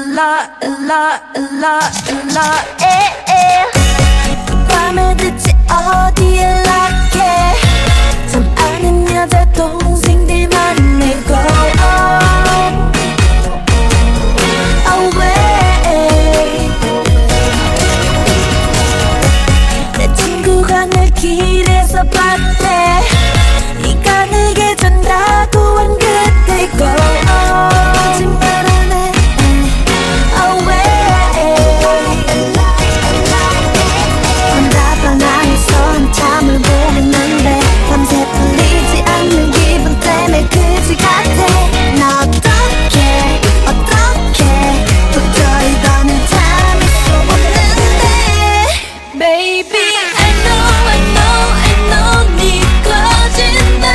밤에 대체 어디 연락해 참 아는 여자 동생들만 내고 away 내 친구가 늘 길에서 봤대 네가 내게 준다고 한 그대 거짓말하네 away 혼자방 안에서 한참을 보냈는데 밤새 풀리지 않는 기분 때문에 그지 같아 나 어떡해 도저히 더는 참을 수 없는데 Baby I know 네 거짓말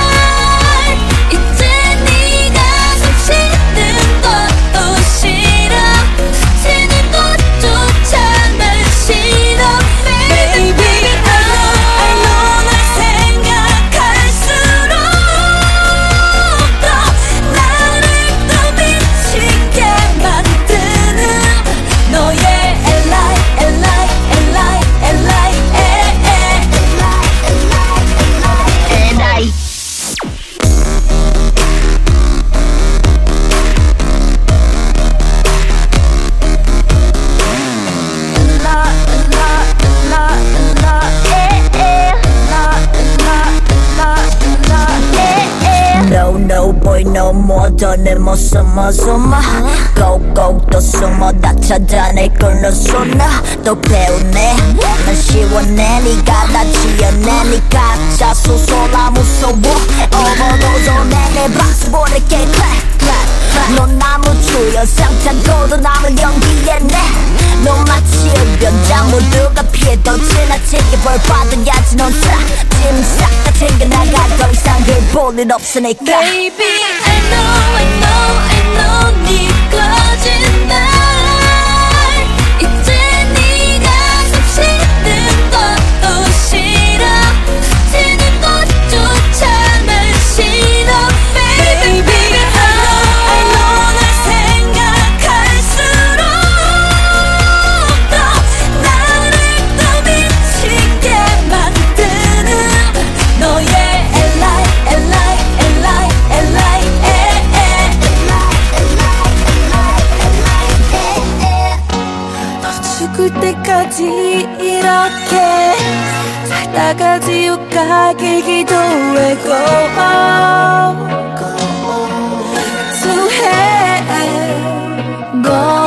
이제 네가 손 씻는 것도 싫어 스치는 것조차 난 싫어 Baby I know 널 생각할수록 더 나를 또 미치게 만드는 너의 Li No boy no more 더내 못 숨어 Go 또 숨어 다 찾아낼 걸로 쏘나 또 배우네 난 시원해 네가 다 지어내 네 가짜 소소라 무서워 Overdose 내내 박수 보낼게 넌 아무 주연상 타고도 남을 연기했네 넌 마치 흡연장 모두가 피해도 지나치게 벌 받아야지 넌 싹 다 챙겨나가 더 이상 별 볼 일 없으니까 Baby I know 네 거짓말 이제 네가 손 씻는 것도 싫어 스치는 것조차 난 싫어 Baby I know 널 생각할수록 더 나를 또 미치게 만드는 너의 죽을 때까지 이렇게 살다가 지옥 가길 기도해 Go to hell Go